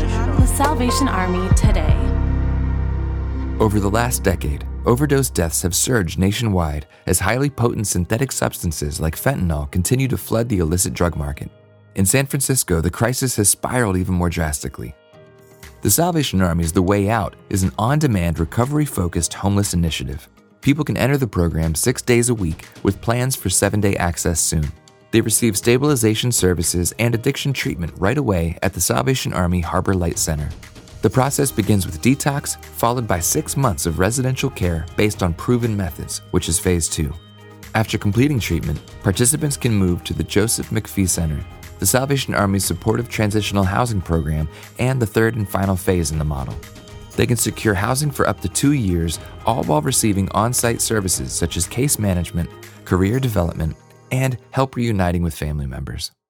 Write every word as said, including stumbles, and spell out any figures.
The Salvation Army today. Over the last decade, overdose deaths have surged nationwide as highly potent synthetic substances like fentanyl continue to flood the illicit drug market. In San Francisco, the crisis has spiraled even more drastically. The Salvation Army's The Way Out is an on-demand, recovery-focused homeless initiative. People can enter the program six days a week with plans for seven-day access soon. They receive stabilization services and addiction treatment right away at the Salvation Army Harbor Light Center. The process begins with detox, followed by six months of residential care based on proven methods, which is phase two. After completing treatment, participants can move to the Joseph McPhee Center, the Salvation Army's supportive transitional housing program, and the third and final phase in the model. They can secure housing for up to two years, all while receiving on-site services such as case management, career development, and help reuniting with family members.